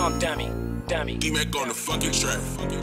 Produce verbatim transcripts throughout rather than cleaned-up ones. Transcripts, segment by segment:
dumb dummy, dummy. D-Mac on the fucking track.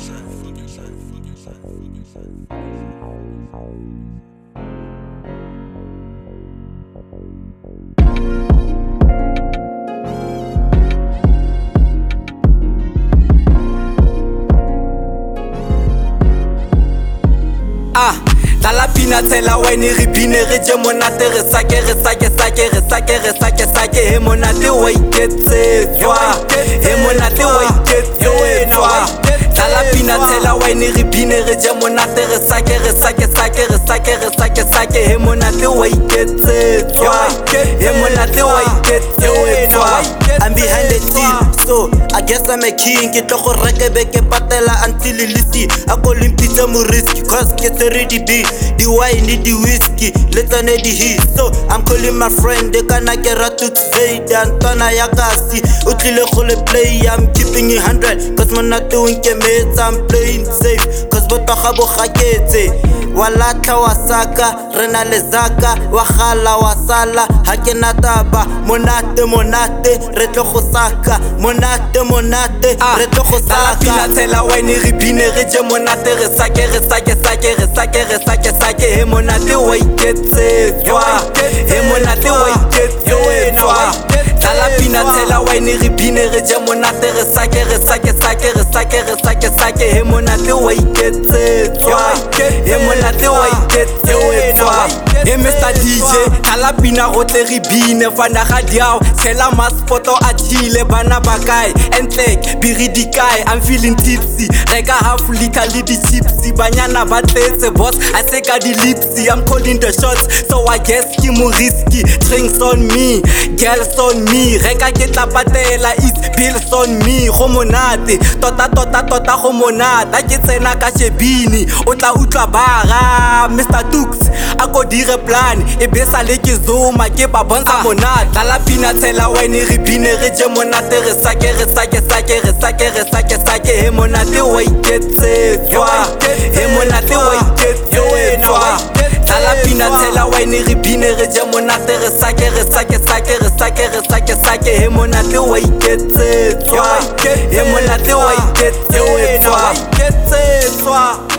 Ah, dala pina tela wine re bine re je monate re sake re sake sake re sake re sake sake he monate wa iketsetswa he monate wa iketsetswa dala pina tela wine re bine re je monate re sake re sake sake re sake re sake sake he monate wa iketsetswa he monate wa iketsetswa. I'm behind the scene, so I guess I'm a king. Ke tlo go reke be ke patela until lisi a go limpitsa mo risk cause ke already be the wine the whiskey let's on the heat. So I'm calling my friend de kana ke ratu say dan tona ya kasi o tlile go le play. I'm keeping it one hundred cause I'm not doing ke mates. I'm playing safe cause botoga bo gaketse wala tla wa saka rena le zaka wa gala wa sala ha ke na taba monate monate re tlo go saka monate monate re tlo go saka pina tela wine re bine re je monate re sake re sake sake re sake re sake sake he monate wa iketsetswa he monate wa iketsetswa dala pina tela wine re bine re je monate re sake re sake sake re sake re sake sake he monate wa iketsetswa he monate wa iketsetswa he Mister D J dala pina go tle re bine fana ga diao tshela maspotto a chile bana ba kae entlek biridi kae I'm feeling tipsy reka half liter le di chipsy banyana ba tletse boss I say ka di lipsy I'm calling the shots so I guess ke mo risky drinks on me girls on me reka ke tla patela is bills on me go monate tota tota tota go monate ke tsena ka shebini o tla utlwa bara Mister Tux a go dire plan e be sa le ke zoma ke ba bontsha monate dala pina tela wine re bine re je monate re sake re sake sake re sake re sake sake he monate wa iketsetswa he monate wa iketsetswa dala pina tela wine re bine re je monate re sake re sake sake re sake re sake sake he monate wa iketsetswa he monate wa iketsetswa.